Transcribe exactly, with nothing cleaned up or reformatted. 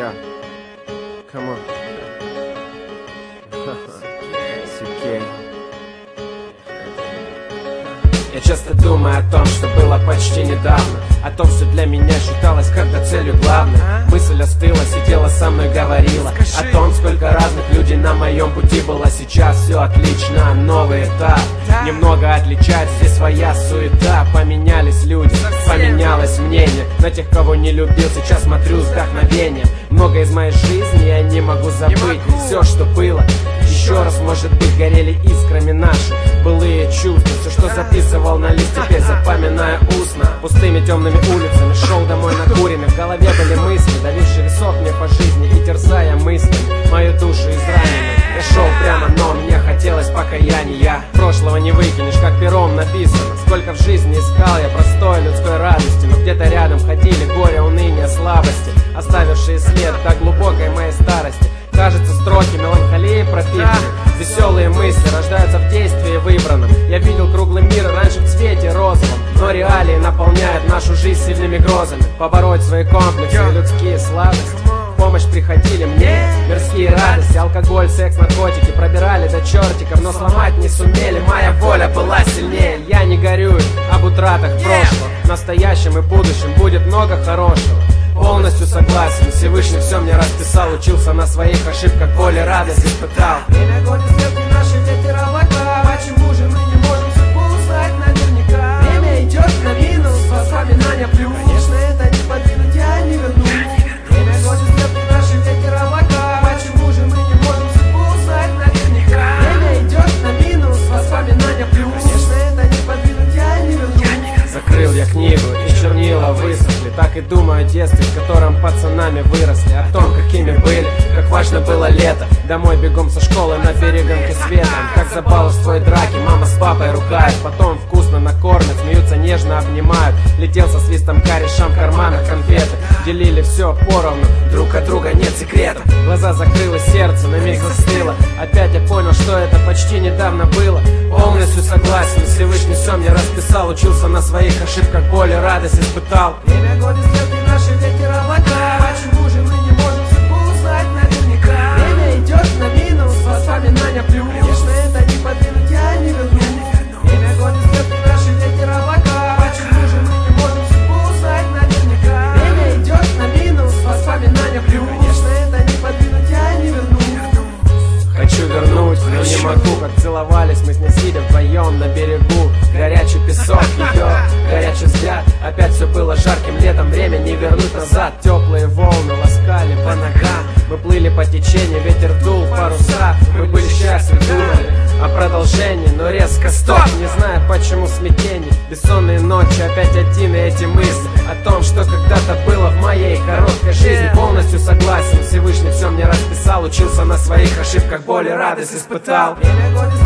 Yeah. Come on. Сикей. Я часто думаю о том, что было почти недавно, о том, что для меня считалось когда целью главной. Мысль остыла, сидела со мной, говорила о том, сколько разных людей на моем пути было. Сейчас все отлично, новый этап. Немного отличается, здесь своя суета. Поменялись люди, поменялось мнение. На тех, кого не любил, сейчас смотрю с вдохновением. Много из моей жизни я не могу забыть. Не все, что было, еще раз, может быть, горели искрами наши былые чувства. Все, что записывал на лист, теперь запоминая устно. Пустыми темными улицами шел домой накуренный. В голове были мысли, давивший висок мне по жизни и терзая мыслями мою душу израненную. Я шел прямо, но мне хотелось покаяния. Прошлого не выкинешь, как пером написано. Сколько в жизни искал я простой людской радости, но где-то рядом ходили горе, уныние, слабости, оставившие след до глубокой моей старости. Кажется, строки меланхолии пропитаны. Веселые мысли рождаются в действии выбранном. Я видел круглый мир раньше в цвете розовом, но реалии наполняют нашу жизнь сильными грозами. Побороть свои комплексы и людские слабости. В помощь приходили мне мирские радости. Алкоголь, секс, наркотики пробирали до чертиков, но сломать не сумели. Моя воля была сильнее. Я не горюю об утратах прошлого. В настоящем и будущем будет много хорошего. Полностью согласен, Всевышний все мне расписал. Учился на своих ошибках, боль и радость испытал. Время годы стрелки наши ветер облака. Почему же мы не можем судьбу узнать наверняка? Время идет на минус, воспоминания плюс. Конечно, это не подвинуть, я не верну. Время годы стрелки наши ветер облака. Почему же мы не можем судьбу узнать наверняка? Время идет на минус, воспоминания плюс. Конечно, это не подвинуть, я не верну. Закрыл я книгу, и чернила высохли. Так и думаю о детстве, в котором пацанами выросли. О том, какими были, как важно было лето. Домой бегом со школы на береганке светом. Как за баловство и драки мама с папой ругают. Потом вкусно накормят, смеются, нежно обнимают. Летел со свистом корешам в карманах конфеты. Делили все поровну, друг от друга нет секретов. Глаза закрыло, сердце на миг застыло. Опять я понял, что это почти недавно было. Полностью согласен, Всевышний все мне расписал. Учился на своих ошибках, боль и радость испытал. Время годы стрелки наши ветер облака. Почему же мы не можем судьбу узнать наверняка? Время идет на минус, воспоминания плюс. Конечно, это не подвинуть, я не верну. Время годы стрелки наши ветер облака. Почему же мы не можем судьбу узнать наверняка? Время идет на минус, воспоминания плюс. Конечно, это не подвинуть, я не верну. Хочу вернуть, но не могу. Как целовались мы с ней, сидя вдвоем на берегу. Горячий песок, ее горячий взгляд. Опять все было жарким летом, время не вернуть назад. Теплые волны ласкали по ногам. Мы плыли по течению, ветер дул в паруса. Мы были счастливы, думали о продолжении, но резко стоп. Не знаю, почему смятение. Бессонные ночи, опять один и эти мысли о том, что когда-то было в моей короткой жизни. Полностью согласен, Всевышний все мне расписал. Учился на своих ошибках, боль и радость испытал. Время годы